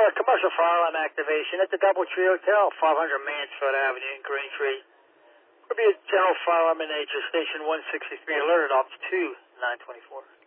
commercial fire alarm activation at the Doubletree Hotel, 500 Mansfield Avenue in Greentree. Will be a general fire alarm in nature, station 163 alerted, ops 2, 924.